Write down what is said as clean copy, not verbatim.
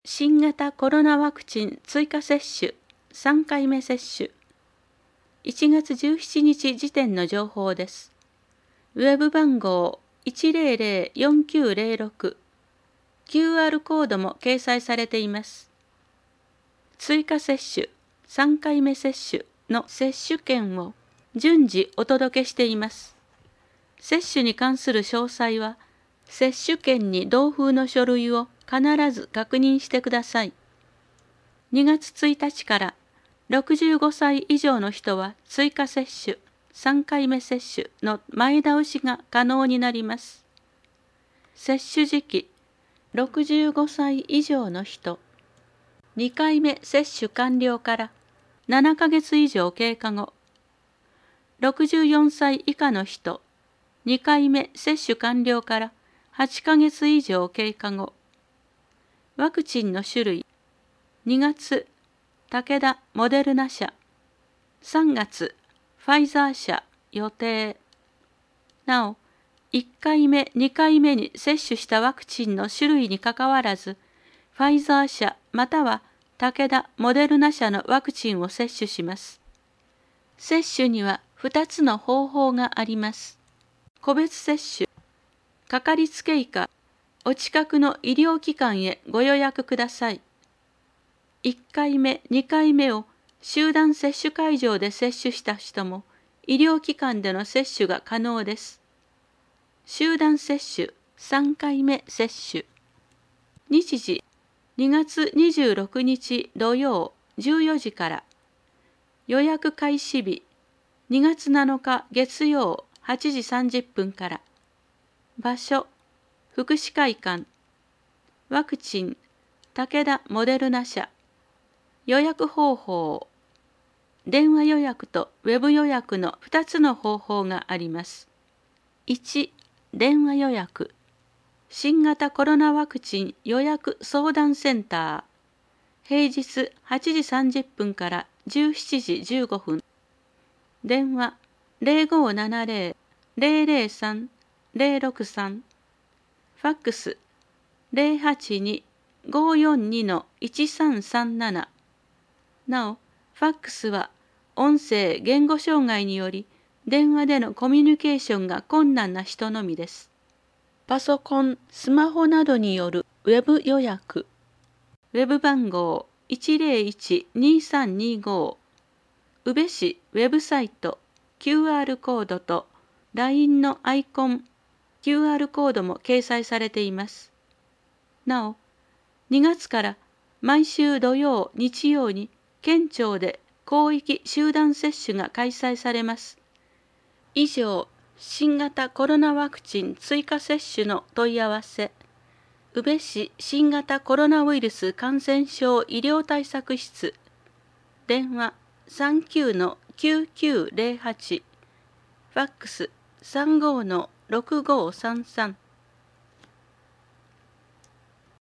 新型コロナワクチン追加接種3回目接種。1月17日時点の情報です。ウェブ番号1004906、QR コードも掲載されています。追加接種3回目接種の接種券を順次お届けしています。接種に関する詳細は、接種券に同封の書類を必ず確認してください。2月1日から65歳以上の人は追加接種3回目接種の前倒しが可能になります。接種時期、65歳以上の人、2回目接種完了から7ヶ月以上経過後、64歳以下の人、2回目接種完了から8ヶ月以上経過後、ワクチンの種類、2月、武田モデルナ社、3月、ファイザー社予定。なお、1回目、2回目に接種したワクチンの種類にかかわらず、ファイザー社または武田モデルナ社のワクチンを接種します。接種には2つの方法があります。個別接種、かかりつけ医かお近くの医療機関へご予約ください。1回目、2回目を集団接種会場で接種した人も医療機関での接種が可能です。集団接種3回目接種。日時2月26日土曜14時から。予約開始日2月7日月曜8時30分から。場所福祉会館。ワクチン武田モデルナ社。予約方法。電話予約とウェブ予約の2つの方法があります。1、電話予約。新型コロナワクチン予約相談センター。平日8時30分から17時15分。電話0570-003-063。ファックス082-542-1337。なお、ファックスは音声言語障害により電話でのコミュニケーションが困難な人のみです。パソコン、スマホなどによるウェブ予約。ウェブ番号101-2325。宇部市ウェブサイト QR コードと LINE のアイコン QR コードも掲載されています。なお、2月から毎週土曜、日曜に県庁で広域集団接種が開催されます。以上、新型コロナワクチン追加接種の問い合わせ。宇部市新型コロナウイルス感染症医療対策室。電話39-9908。ファックス35-6533。